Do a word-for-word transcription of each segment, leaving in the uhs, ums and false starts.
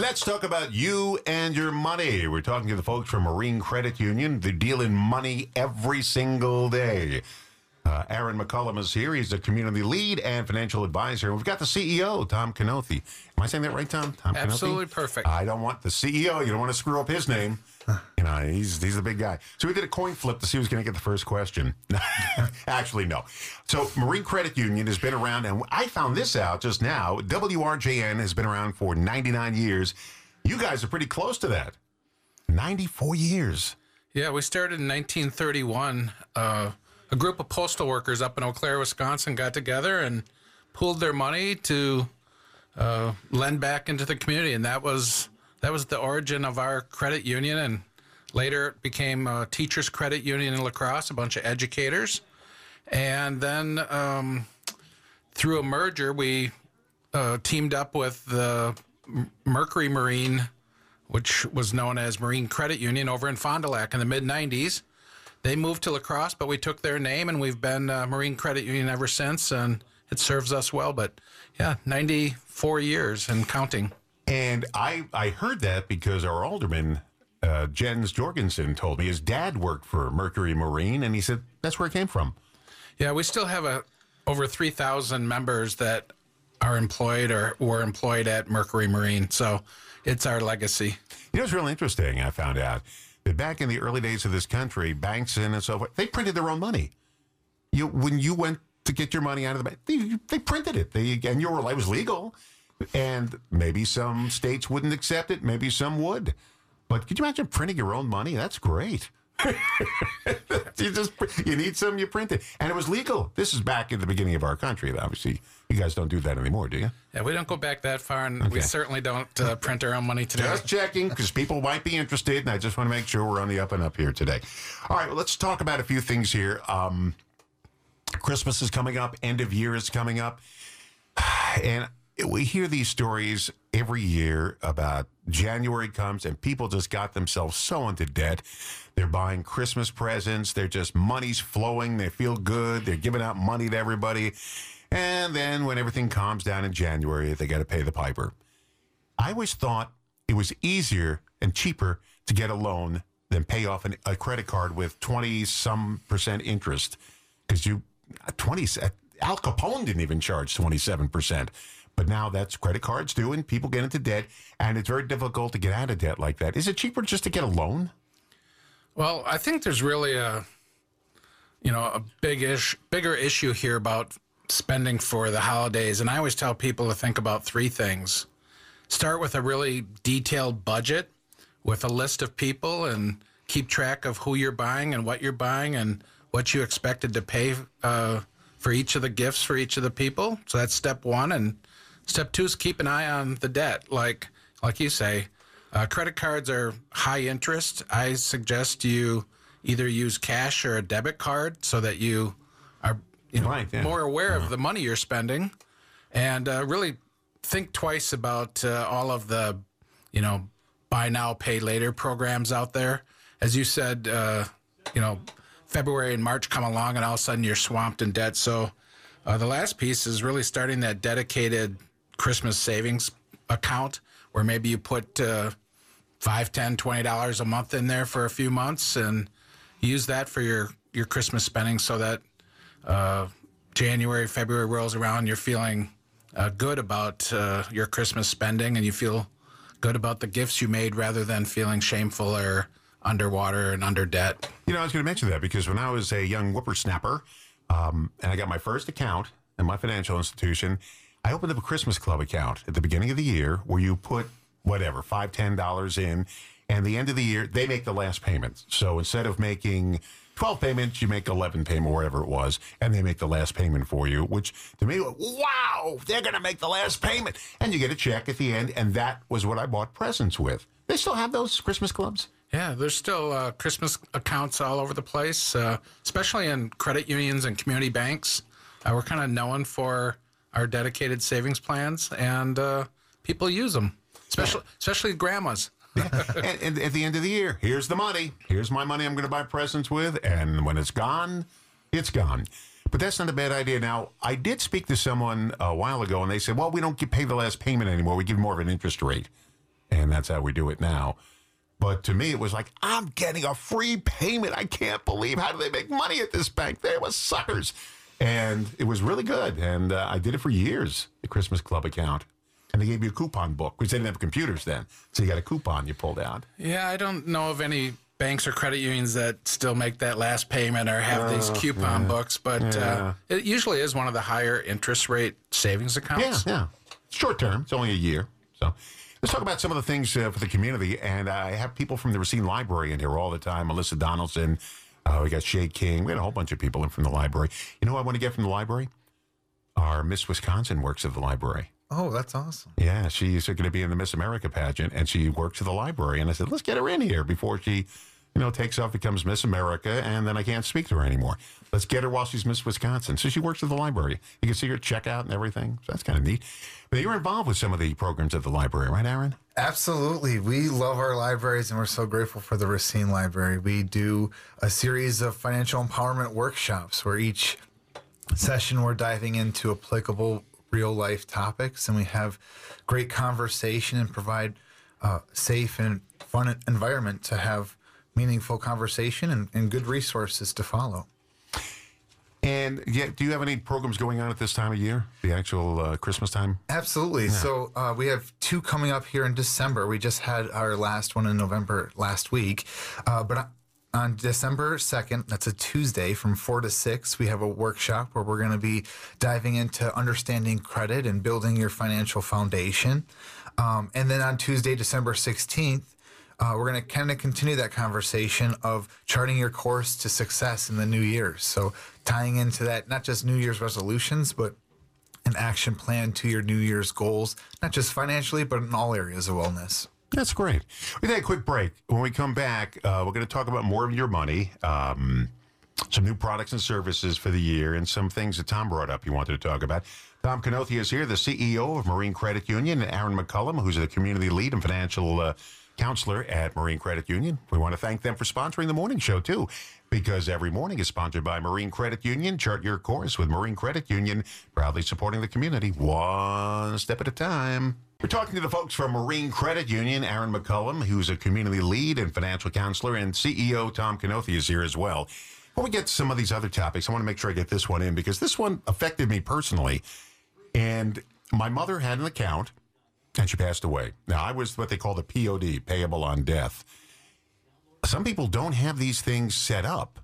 Let's talk about you and your money. We're talking to the folks from Marine Credit Union. They deal in money every single day. Uh, Aaron McCullum is here. He's a community lead and financial advisor. We've got the C E O, Tom Canothy. Am I saying that right, Tom? Tom Absolutely Canothy? perfect. I don't want the C E O. You don't want to screw up his name. You know, he's he's the big guy. So we did a coin flip to see who's going to get the first question. Actually, no. So Marine Credit Union has been around, and I found this out just now. W R J N has been around for ninety-nine years. You guys are pretty close to that. ninety-four years. Yeah, we started in nineteen thirty-one. Uh, a group of postal workers up in Eau Claire, Wisconsin got together and pooled their money to uh, lend back into the community, and that was that was the origin of our credit union. And later it became a teachers' credit union in La Crosse, a bunch of educators. And then um, through a merger, we uh, teamed up with the Mercury Marine, which was known as Marine Credit Union, over in Fond du Lac in the mid nineties. They moved to La Crosse, but we took their name, and we've been uh, Marine Credit Union ever since, and it serves us well. But, yeah, ninety-four years and counting. And I, I heard that because our alderman, uh, Jens Jorgensen, told me his dad worked for Mercury Marine, and he said that's where it came from. Yeah, we still have a, over three thousand members that are employed or were employed at Mercury Marine, so it's our legacy. You know, it's really interesting, I found out, that back in the early days of this country, banks and so forth, they printed their own money. You, when you went to get your money out of the bank, they, they printed it. They, and your it was legal. And maybe some states wouldn't accept it. Maybe some would. But could you imagine printing your own money? That's great. you just you need some, you print it. And it was legal. This is back in the beginning of our country. Obviously, you guys don't do that anymore, do you? Yeah, we don't go back that far, and Okay. we certainly don't uh, print our own money today. Just checking, because people might be interested, and I just want to make sure we're on the up and up here today. All right, well, let's talk about a few things here. Um, Christmas is coming up. End of year is coming up. And we hear these stories every year about January comes and people just got themselves so into debt. They're buying Christmas presents. They're just money's flowing. They feel good. They're giving out money to everybody. And then when everything calms down in January, they got to pay the piper. I always thought it was easier and cheaper to get a loan than pay off an, a credit card with twenty some percent interest. Because you, twenty, Al Capone didn't even charge twenty-seven percent. But now that's credit cards do, and people get into debt, and it's very difficult to get out of debt like that. Is it cheaper just to get a loan? Well, I think there's really a, you know, a big ish, bigger issue here about spending for the holidays. And I always tell people to think about three things. Start with a really detailed budget with a list of people and keep track of who you're buying and what you're buying and what you expected to pay uh, for each of the gifts for each of the people. So that's step one. And step two is keep an eye on the debt. Like like you say, uh, credit cards are high interest. I suggest you either use cash or a debit card so that you are you know, right, yeah. more aware uh-huh. of the money you're spending, and uh, really think twice about uh, all of the, you know, buy now, pay later programs out there. As you said, uh, you know, February and March come along, and all of a sudden you're swamped in debt. So uh, the last piece is really starting that dedicated Christmas savings account where maybe you put uh, five, ten, twenty dollars a month in there for a few months and use that for your, your Christmas spending so that uh, January, February rolls around, you're feeling uh, good about uh, your Christmas spending, and you feel good about the gifts you made rather than feeling shameful or underwater and under debt. You know, I was going to mention that because when I was a young whippersnapper um, and I got my first account in my financial institution, I opened up a Christmas Club account at the beginning of the year where you put whatever, five, ten dollars in, and the end of the year, they make the last payment. So instead of making twelve payments, you make eleven payments, or whatever it was, and they make the last payment for you, which to me, wow, they're going to make the last payment. And you get a check at the end, and that was what I bought presents with. They still have those Christmas clubs? Yeah, there's still uh, Christmas accounts all over the place, uh, especially in credit unions and community banks. Uh, we're kind of known for our dedicated savings plans, and uh, people use them, especially especially grandmas. and, and at the end of the year, here's the money. Here's my money I'm going to buy presents with, and when it's gone, it's gone. But that's not a bad idea. Now, I did speak to someone a while ago, and they said, well, we don't get pay the last payment anymore. We give more of an interest rate. and that's how we do it now. But to me, it was like, I'm getting a free payment. I can't believe, how do they make money at this bank? They were suckers. And it was really good. And uh, I did it for years, the Christmas Club account. And they gave you a coupon book, because they didn't have computers then. So you got a coupon you pulled out. Yeah, I don't know of any banks or credit unions that still make that last payment or have these coupon yeah. books. But Yeah. uh, it usually is one of the higher interest rate savings Yeah, accounts. yeah. Short term. It's only a year. So let's talk about some of the things uh, for the community. And I have people from the Racine Library in here all the time. Melissa Donaldson. Uh, we got Shay King. We got a whole bunch of people in from the library. You know who I want to get from the library? Our Miss Wisconsin works at the library. Oh, that's awesome. Yeah, she's going to be in the Miss America pageant, and she works at the library. And I said, let's get her in here before she, you know, takes off, becomes Miss America, and then I can't speak to her anymore. Let's get her while she's Miss Wisconsin. So she works at the library. You can see her checkout and everything. So that's kind of neat. But you're involved with some of the programs at the library, right, Aaron? Absolutely. We love our libraries, and we're so grateful for the Racine Library. We do a series of financial empowerment workshops where each session we're diving into applicable real-life topics, and we have great conversation and provide a safe and fun environment to have meaningful conversation and, and good resources to follow. And yeah, do you have any programs going on at this time of year, the actual uh, Christmas time? Absolutely. So uh, we have two coming up here in December. We just had our last one in November last week. Uh, but on December second, that's a Tuesday, from four to six, we have a workshop where we're going to be diving into understanding credit and building your financial foundation. Um, and then on Tuesday, December sixteenth, Uh, we're going to kind of continue that conversation of charting your course to success in the new year. So tying into that, not just New Year's resolutions, but an action plan to your New Year's goals, not just financially, but in all areas of wellness. That's great. We take a quick break. When we come back, uh, we're going to talk about more of your money, um, some new products and services for the year, and some things that Tom brought up he wanted to talk about. Tom Canothia is here, the C E O of Marine Credit Union, and Aaron McCullum, who's the community lead and financial uh, counselor at Marine Credit Union. We want to thank them for sponsoring the morning show, too, because every morning is sponsored by Marine Credit Union. Chart your course with Marine Credit Union, proudly supporting the community one step at a time. We're talking to the folks from Marine Credit Union. Aaron McCullum, who's a community lead and financial counselor, and C E O Tom Canothia is here as well. Before we get to some of these other topics, I want to make sure I get this one in, because this one affected me personally. And my mother had an account, and she passed away. Now, I was what they call the P O D, payable on death. Some people don't have these things set up,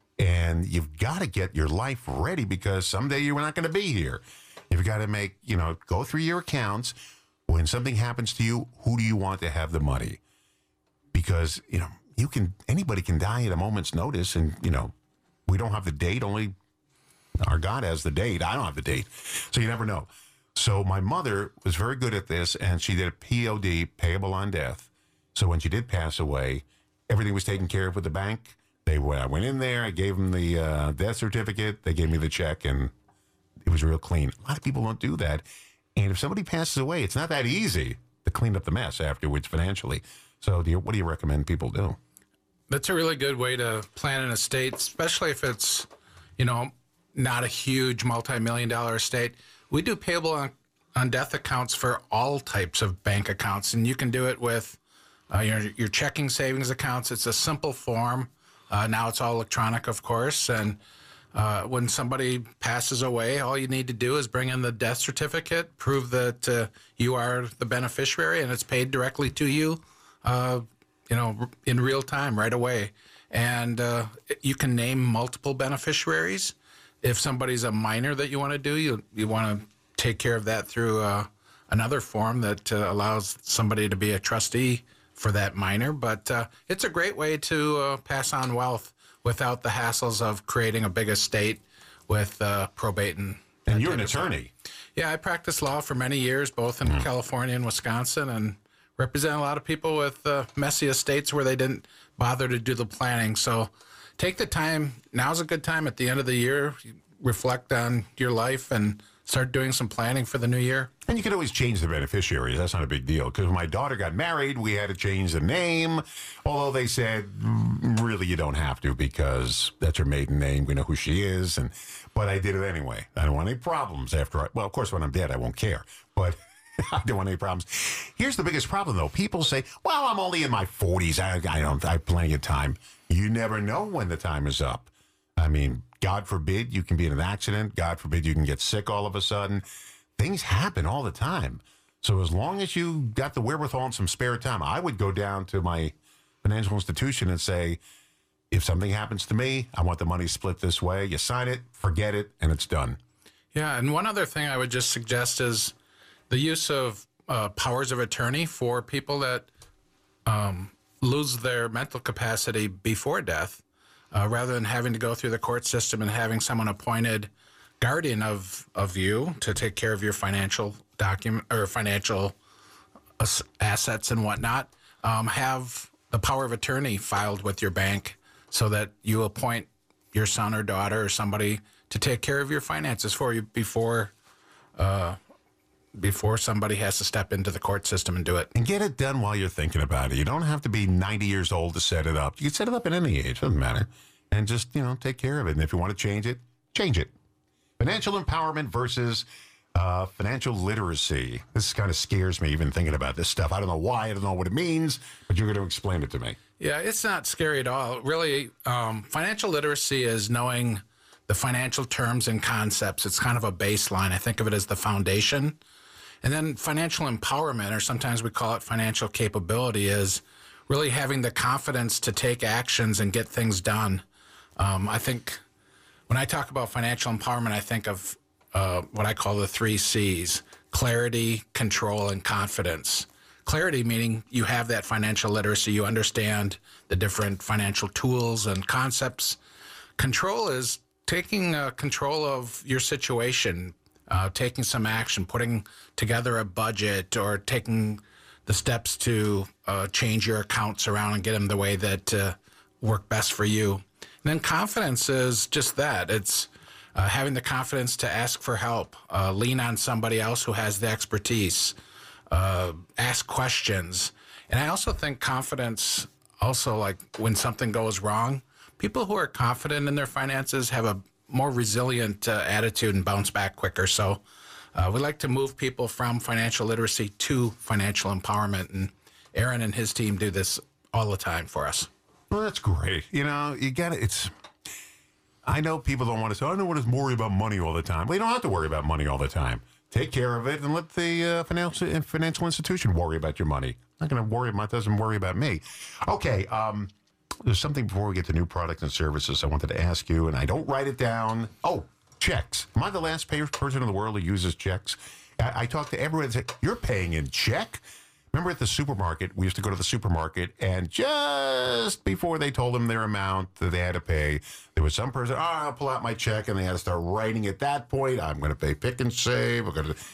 and you've got to get your life ready, because someday you're not going to be here. You've got to make, you know, go through your accounts. When something happens to you, who do you want to have the money? Because, you know, you can, anybody can die at a moment's notice, and, you know, we don't have the date, only our God has the date. I don't have the date, so you never know. So my mother was very good at this, and she did a P O D, payable on death. So when she did pass away, everything was taken care of with the bank. They I went in there, I gave them the uh, death certificate, they gave me the check, and it was real clean. A lot of people don't do that. And if somebody passes away, it's not that easy to clean up the mess afterwards financially. So do you, what do you recommend people do? That's a really good way to plan an estate, especially if it's, you know, not a huge multi-million dollar estate. We do payable on, on death accounts for all types of bank accounts, and you can do it with uh, your, your checking savings accounts. It's a simple form. Uh, now it's all electronic, of course, and uh, when somebody passes away, all you need to do is bring in the death certificate, prove that uh, you are the beneficiary, and it's paid directly to you, uh, you know, in real time, right away. And uh, you can name multiple beneficiaries. If somebody's a minor that you want to do, you you want to take care of that through uh, another form that uh, allows somebody to be a trustee for that minor. But uh, it's a great way to uh, pass on wealth without the hassles of creating a big estate with uh, probate and. And you're an attorney. Yeah, I practiced law for many years, both in mm. California and Wisconsin, and represent a lot of people with uh, messy estates where they didn't bother to do the planning. So take the time. Now's a good time at the end of the year. Reflect on your life and start doing some planning for the new year. And you can always change the beneficiaries. That's not a big deal. Because when my daughter got married, we had to change the name. Although they said, really, you don't have to, because that's her maiden name. We know who she is. And But I did it anyway. I don't want any problems after I, well, of course, when I'm dead, I won't care. But I don't want any problems. Here's the biggest problem, though. People say, well, I'm only in my forties. I, I don't I have plenty of time. You never know when the time is up. I mean, God forbid you can be in an accident. God forbid you can get sick all of a sudden. Things happen all the time. So as long as you got the wherewithal and some spare time, I would go down to my financial institution and say, if something happens to me, I want the money split this way. You sign it, forget it, and it's done. Yeah, and one other thing I would just suggest is the use of uh, powers of attorney for people that um, lose their mental capacity before death, uh, rather than having to go through the court system and having someone appointed guardian of, of you to take care of your financial document or financial assets and whatnot. Um, have the power of attorney filed with your bank so that you appoint your son or daughter or somebody to take care of your finances for you before uh, before somebody has to step into the court system and do it. And get it done while you're thinking about it. You don't have to be ninety years old to set it up. You can set it up at any age, doesn't matter. And just, you know, take care of it. And if you want to change it, change it. Financial empowerment versus uh, financial literacy. This kind of scares me even thinking about this stuff. I don't know why. I don't know what it means, but you're going to explain it to me. Yeah, it's not scary at all. Really, um, financial literacy is knowing the financial terms and concepts. It's kind of a baseline. I think of it as the foundation. And then financial empowerment, or sometimes we call it financial capability, is really having the confidence to take actions and get things done. Um, I think when I talk about financial empowerment, I think of uh, what I call the three C's: clarity, control, and confidence. Clarity meaning you have that financial literacy, you understand the different financial tools and concepts. Control is taking uh, control of your situation, uh, taking some action, putting together a budget, or taking the steps to uh, change your accounts around and get them the way that uh, work best for you. And then confidence is just that. It's uh, having the confidence to ask for help, uh, lean on somebody else who has the expertise, uh, ask questions. And I also think confidence, also like when something goes wrong, people who are confident in their finances have a more resilient uh, attitude and bounce back quicker. So uh, we like to move people from financial literacy to financial empowerment. And Aaron and his team do this all the time for us. Well, that's great. You know, you got it. It's, I know people don't want to say, I don't want to worry about money all the time. Well, you don't have to worry about money all the time. Take care of it and let the uh, financial financial institution worry about your money. I'm not going to worry about, doesn't worry about me. Okay. Um, there's something before we get to new products and services I wanted to ask you, and I don't write it down. Oh, checks. Am I the last person in the world who uses checks? I, I talk to everyone and say, you're paying in check? Remember at the supermarket, we used to go to the supermarket, and just before they told them their amount that they had to pay, there was some person, oh, I'll pull out my check, and they had to start writing at that point. I'm going to pay Pick and Save. We're going to.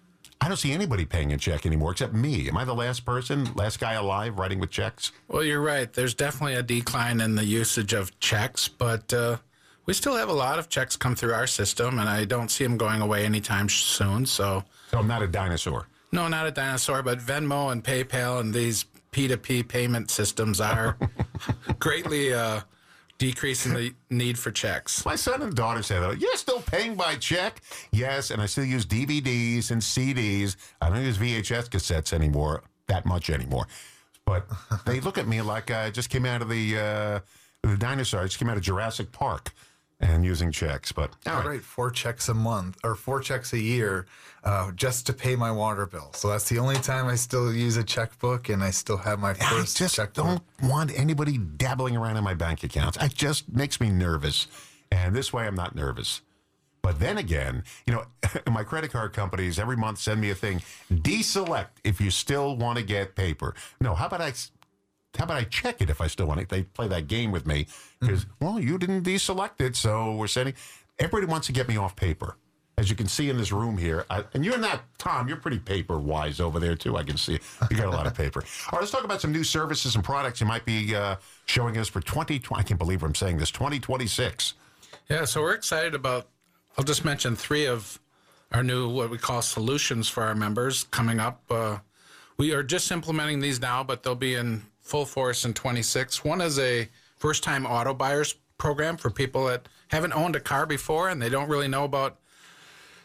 I don't see anybody paying in check anymore except me. Am I the last person, last guy alive writing with checks? Well, you're right. There's definitely a decline in the usage of checks, but uh, we still have a lot of checks come through our system, and I don't see them going away anytime soon. So, so I'm not a dinosaur. No, not a dinosaur, but Venmo and PayPal and these P two P payment systems are greatly uh, decreasing the need for checks. My son and daughter say that. You're still paying by check? Yes, and I still use D V Ds and C Ds. I don't use V H S cassettes anymore, that much anymore. But they look at me like I just came out of the, uh, the dinosaur. I just came out of Jurassic Park and using checks. But all right. I write four checks a month or four checks a year uh, just to pay my water bill. So that's the only time I still use a checkbook, and I still have my first I just checkbook. don't want anybody dabbling around in my bank accounts. It just makes me nervous. And this way I'm not nervous. But then again, you know, my credit card companies every month send me a thing. Deselect if you still want to get paper. No, how about I... How about I check it if I still want it? They play that game with me because, mm-hmm. well, you didn't deselect it, so we're sending. Everybody wants to get me off paper. As you can see in this room here, I, and you're not, Tom, you're pretty paper-wise over there, too. I can see you got a lot of paper. All right, let's talk about some new services and products you might be uh, showing us for twenty twenty. I can't believe I'm saying this, twenty twenty-six. Yeah, so we're excited about, I'll just mention three of our new, what we call solutions for our members coming up. Uh, we are just implementing these now, but they'll be in full force in twenty-six. One is a first-time auto buyers program for people that haven't owned a car before and they don't really know about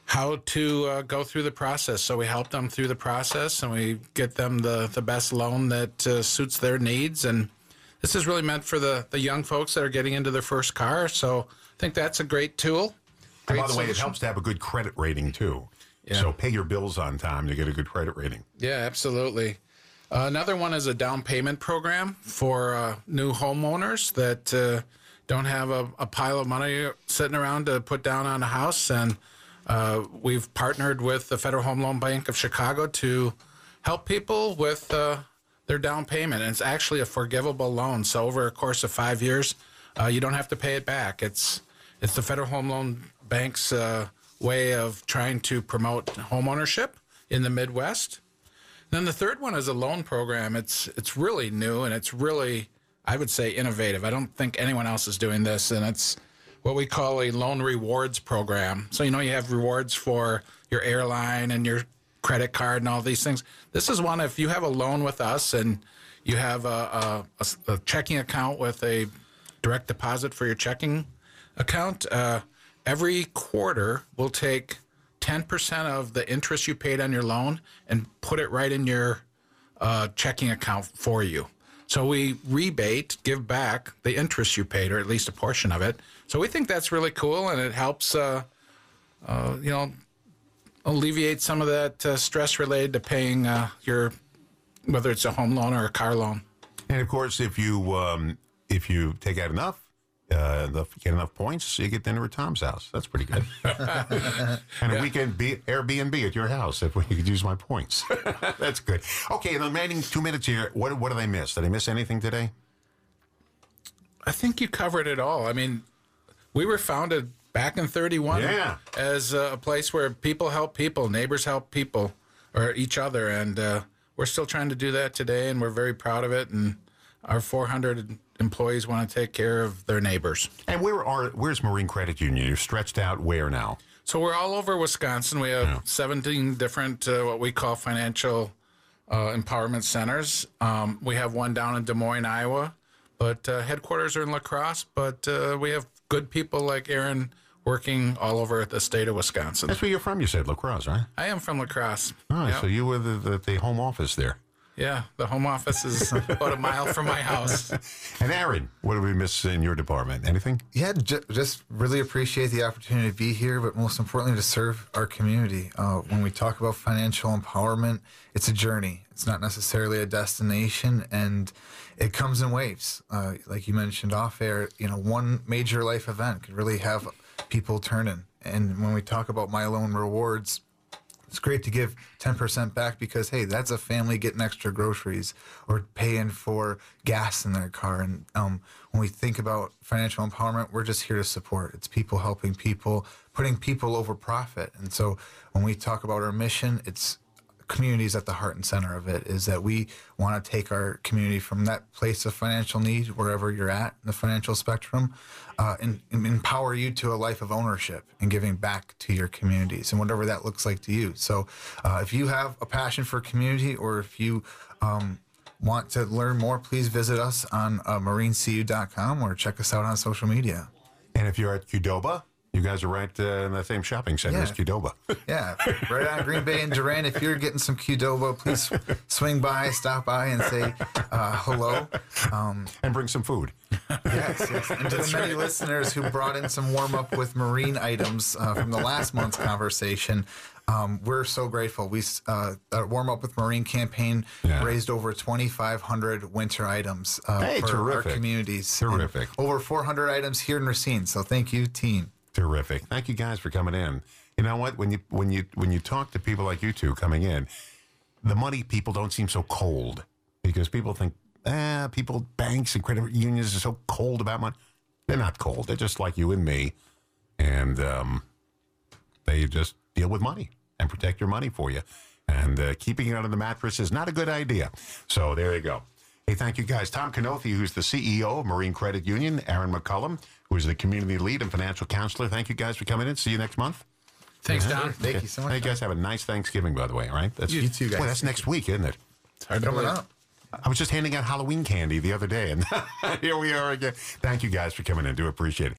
how to uh, go through the process. So we help them through the process, and we get them the, the best loan that uh, suits their needs. And this is really meant for the, the young folks that are getting into their first car. So I think that's a great tool. And Great by the way, it solution. helps to have a good credit rating, too. Yeah. So pay your bills on time to get a good credit rating. Yeah, absolutely. Uh, another one is a down payment program for uh, new homeowners that uh, don't have a, a pile of money sitting around to put down on a house. And uh, we've partnered with the Federal Home Loan Bank of Chicago to help people with uh, their down payment. And it's actually a forgivable loan. So over a course of five years, uh, you don't have to pay it back. It's it's the Federal Home Loan Bank's uh, way of trying to promote homeownership in the Midwest. Then the third one is a loan program. It's it's really new, and it's really, I would say, innovative. I don't think anyone else is doing this, and it's what we call a loan rewards program. So, you know, you have rewards for your airline and your credit card and all these things. This is one, if you have a loan with us and you have a, a, a checking account with a direct deposit for your checking account, uh, every quarter we'll take ten percent of the interest you paid on your loan and put it right in your uh, checking account for you. So we rebate, give back the interest you paid, or at least a portion of it. So we think that's really cool, and it helps, uh, uh, you know, alleviate some of that uh, stress related to paying uh, your, whether it's a home loan or a car loan. And of course, if you um, if you take out enough, uh, the, get enough points, you get dinner at Tom's house. That's pretty good. And a weekend be, Airbnb at your house if we could use my points. That's good. Okay, in the remaining two minutes here, what what did I miss? Did I miss anything today? I think you covered it all. I mean, we were founded back in thirty-one Yeah. as a place where people help people, neighbors help people or each other. And uh, we're still trying to do that today, and we're very proud of it. And our four hundred employees want to take care of their neighbors. And where are where's Marine Credit Union? You're stretched out where now? So we're all over Wisconsin. We have Yeah. seventeen different, uh, what we call financial uh, empowerment centers. Um, we have one down in Des Moines, Iowa, but uh, headquarters are in La Crosse. But uh, we have good people like Aaron working all over the state of Wisconsin. That's where you're from, you said, La Crosse, right? I am from La Crosse. Oh, Yep. so you were the, the, the home office there. Yeah, the home office is about a mile from my house. And Aaron, what did we miss in your department? Anything? Yeah, ju- just really appreciate the opportunity to be here, but most importantly, to serve our community. Uh, when we talk about financial empowerment, it's a journey. It's not necessarily a destination, and it comes in waves. Uh, like you mentioned off air, you know, one major life event could really have people turning. And when we talk about My Loan Rewards, it's great to give ten percent back because, hey, that's a family getting extra groceries or paying for gas in their car. And um, when we think about financial empowerment, we're just here to support. It's people helping people, putting people over profit. And so when we talk about our mission, it's communities at the heart and center of it, is that we want to take our community from that place of financial need, wherever you're at in the financial spectrum, uh, and, and empower you to a life of ownership and giving back to your communities and whatever that looks like to you. So uh, if you have a passion for community, or if you um, want to learn more, please visit us on uh, marine c u dot com or check us out on social media. And if you're at Qdoba, you guys are right uh, in the same shopping center Yeah. as Qdoba. Yeah, right on Green Bay and Durant. If you're getting some Qdoba, please swing by, stop by, and say uh, hello. Um, And bring some food. yes, yes. And to the many listeners who brought in some warm up with marine items uh, from the last month's conversation, um, we're so grateful. We uh, our warm up with marine campaign Yeah. raised over twenty-five hundred winter items uh, Hey, for terrific. our communities. Terrific. And over four hundred items here in Racine. So thank you, team. Terrific. Thank you guys for coming in. You know what? When you when you when you talk to people like you two coming in, the money people don't seem so cold, because people think, ah, people, banks and credit unions are so cold about money. They're not cold. They're just like you and me, and um, they just deal with money and protect your money for you. And uh, keeping it under the mattress is not a good idea. So there you go. Hey, thank you guys. Tom Canothy, who's the C E O of Marine Credit Union, Aaron McCullum, who's the community lead and financial counselor. Thank you guys for coming in. See you next month. Thanks, Don. Thank you so much. Hey, guys, have a nice Thanksgiving, by the way, all right? That's, You too, guys. Boy, that's next week, isn't it? It's hard to Coming believe. up. I was just handing out Halloween candy the other day, and here we are again. Thank you guys for coming in. Do appreciate it.